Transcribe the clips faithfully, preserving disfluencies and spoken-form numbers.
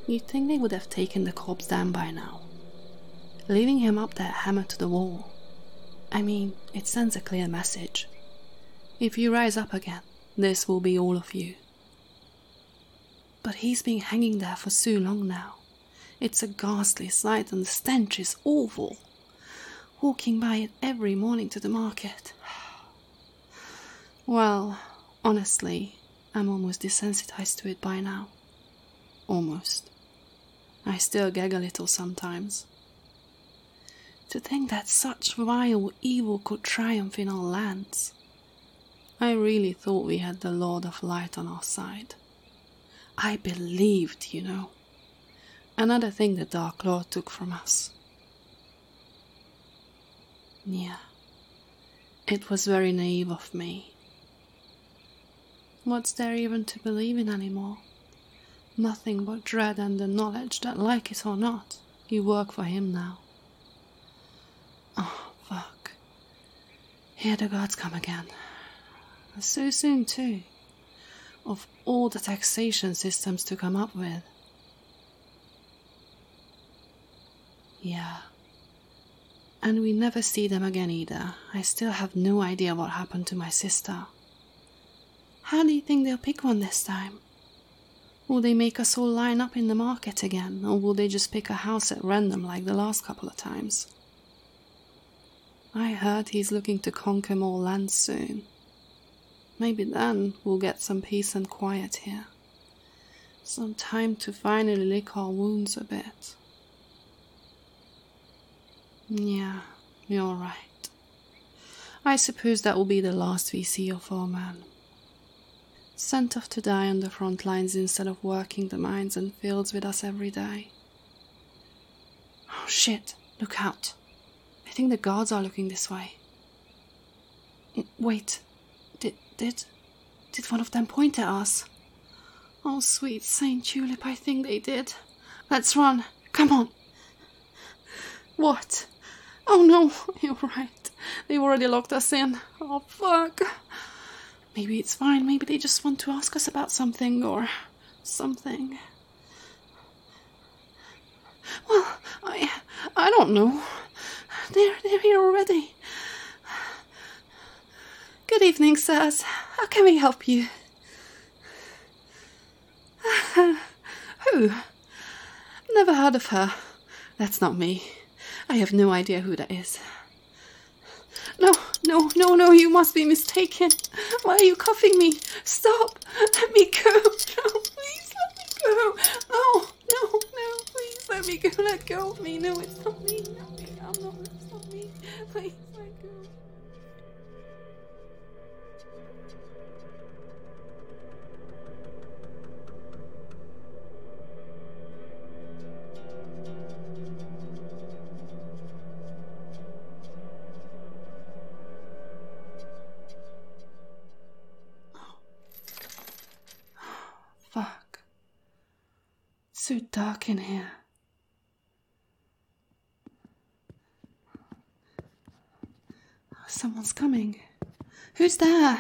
You'd think they would have taken the corpse down by now, leaving him up there hammered to the wall. I mean, it sends a clear message. If you rise up again, this will be all of you. But he's been hanging there for so long now. It's a ghastly sight and the stench is awful. Walking by it every morning to the market. Well, honestly, I'm almost desensitized to it by now. Almost. I still gag a little sometimes. To think that such vile evil could triumph in our lands. I really thought we had the Lord of Light on our side. I believed, you know. Another thing the Dark Lord took from us. Yeah, it was very naive of me. What's there even to believe in anymore? Nothing but dread and the knowledge that, like it or not, you work for him now. Oh, fuck. Here the gods come again. So soon, too. Of all the taxation systems to come up with. Yeah. And we never see them again either. I still have no idea what happened to my sister. How do you think they'll pick one this time? Will they make us all line up in the market again, or will they just pick a house at random like the last couple of times? I heard he's looking to conquer more land soon. Maybe then we'll get some peace and quiet here. Some time to finally lick our wounds a bit. Yeah, you're right. I suppose that will be the last we see of our man. Sent off to die on the front lines instead of working the mines and fields with us every day. Oh shit, look out. I think the guards are looking this way. Wait, did, did, did one of them point at us? Oh sweet Saint Tulip, I think they did. Let's run, come on. What? Oh no, you're right. They already locked us in. Oh fuck. Maybe it's fine. Maybe they just want to ask us about something or something. Well, I I don't know. They're, they're here already. Good evening, sirs. How can we help you? Who? Never heard of her. That's not me. I have no idea who that is. No, no, no, no, you must be mistaken. Why are you cuffing me? Stop. Let me go. No, please let me go. No, no, no, please let me go. Let go of me. No, it's not me. No, I'm not. It's not me. Please let go. Fuck. It's so dark in here. Someone's coming. Who's there?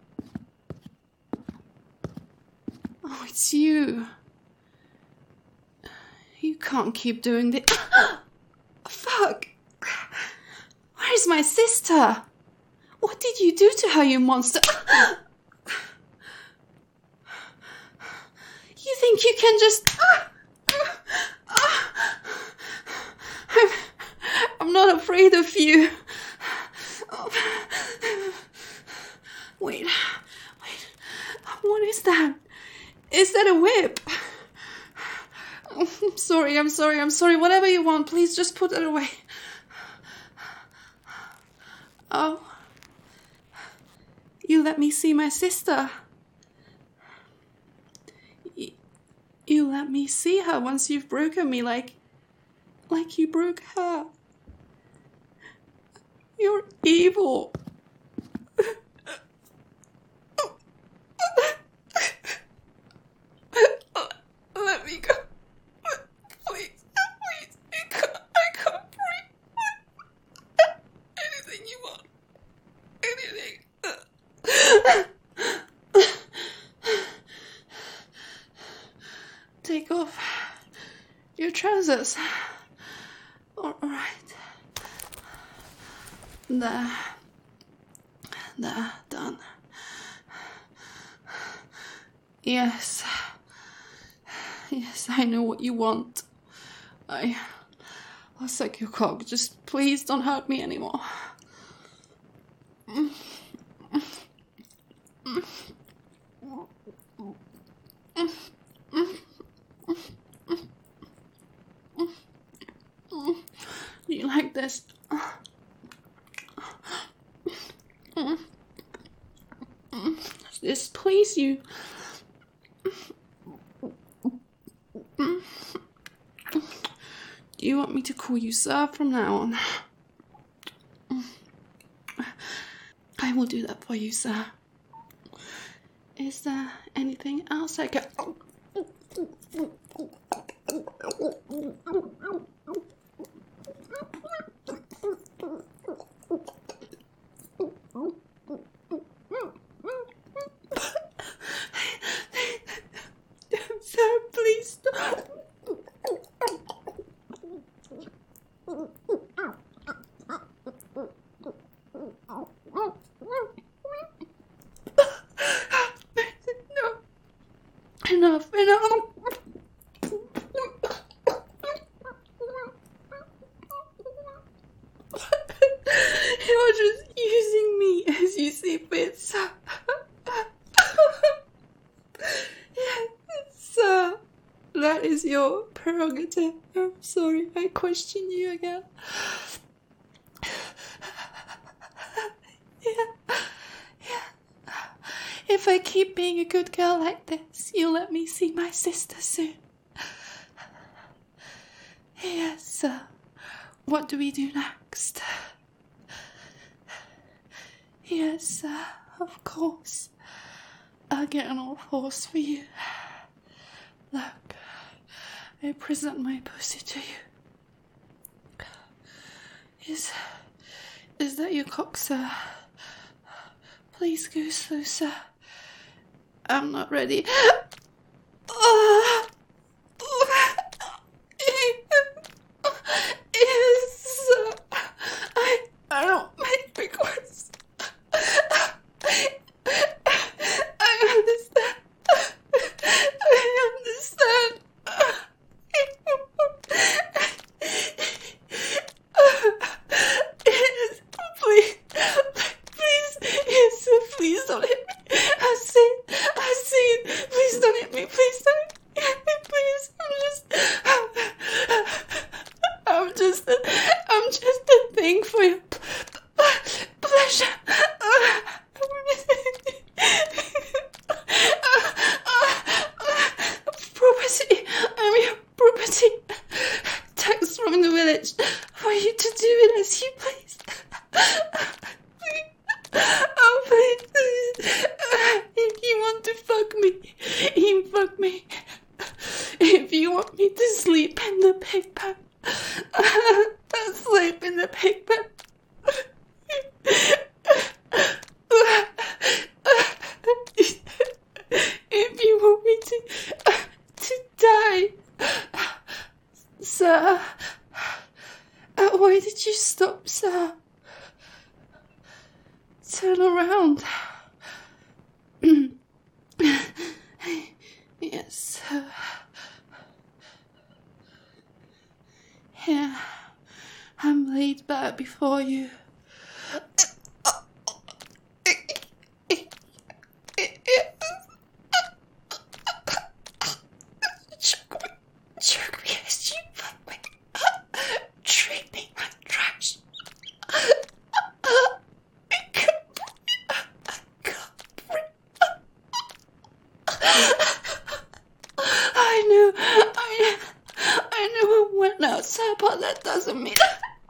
Oh, it's you. You can't keep doing this. Fuck. Where's my sister? What did you do to her, you monster? You think you can just... I'm, I'm not afraid of you. Wait, wait, what is that? Is that a whip? I'm sorry, I'm sorry, I'm sorry. Whatever you want, please just put it away. Oh, you let me see my sister. You let me see her once you've broken me like, like you broke her. You're evil. Let me go. Please, please. I can't, I can't breathe. Anything you want. Anything. Take off Your trousers. Alright. There. There, done. Yes. Yes, I know what you want. I... I'll suck your cock. Just please don't hurt me anymore. Do you like this? Does this please you? Do you want me to call you sir from now on? I will do that for you, sir. Is there anything else I can... Sir, please stop. Enough, enough. You're just using me as you see fit, sir. Yes, sir. That is your prerogative. I'm sorry, I question you again. Yeah. Yeah. If I keep being a good girl like this, you'll let me see my sister soon. Yes, sir. What do we do next? Yes, sir, of course. I'll get on all fours for you. Look, I present my pussy to you. Is, is that your cock, sir? Please go slow, sir. I'm not ready. Uh, yes, sir. I, I don't make requests. I understand. I understand. Yes, please, please, yes, sir, please don't hit me. I've seen, I've seen. Please don't hit me. Please don't hit me. Please, I'm just, I'm just, I'm just a thing for your pleasure. Property. I'm your property. Tax from the village for you to do it as you please. Oh, please, please. If you want to fuck me, you fuck me. If you want me to sleep in the pig pen, I'll sleep in the pig pen. If you want me to, to die, sir. Uh, why did you stop, sir? Turn around. Yes, sir. Here, I'm laid back before you. Choke me, choke me as you fuck me. Treat me like trash. I can't breathe. I can't breathe. I knew, I, I knew I went outside, but that doesn't mean.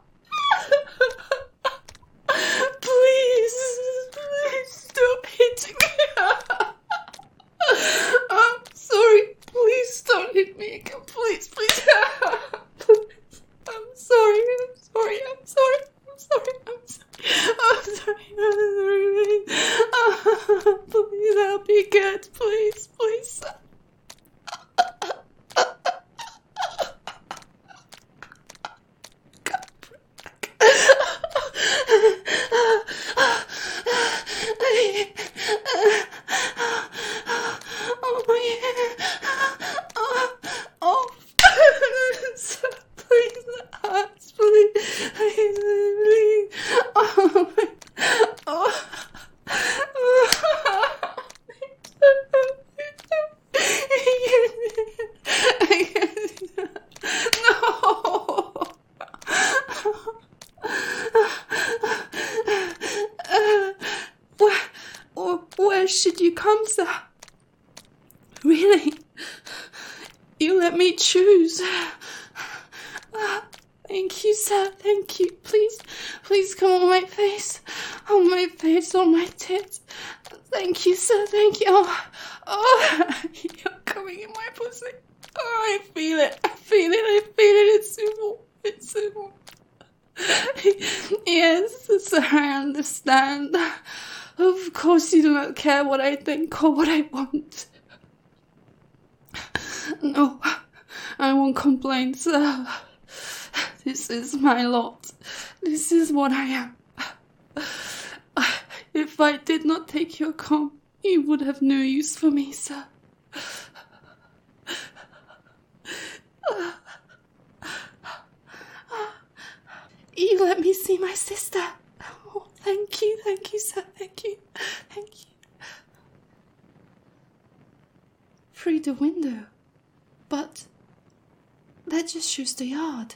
Please, please stop hitting me. I'm sorry. Please don't hit me again. Please, please. Please. I'm sorry. I'm sorry. I'm sorry. I'm sorry. I'm sorry. I'm sorry. I'm sorry. Please. Please, I'll be good. Please, please. come, sir. Really? You let me choose. Uh, thank you, sir. Thank you. Please, please come on my face. On my face, on my tits. Thank you, sir. Thank you. Oh, oh, you're coming in my pussy. Oh, I feel it. I feel it. I feel it. It's so warm. It's so warm. Yes, sir, I understand. Of course you do not care what I think or what I want. No, I won't complain, sir. This is my lot. This is what I am. If I did not take your comb, you would have no use for me, sir. You let me see my sister. Oh, thank you, thank you, sir, thank you, thank you. Through the window. But that just shows the yard.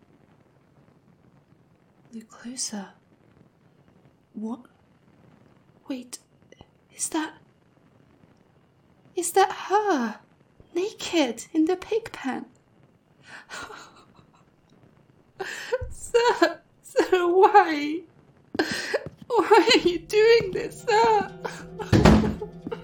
Look closer. What? Wait, is that... Is that her? Naked in the pig pen? Sir, sir, why? Why are you doing this, sir?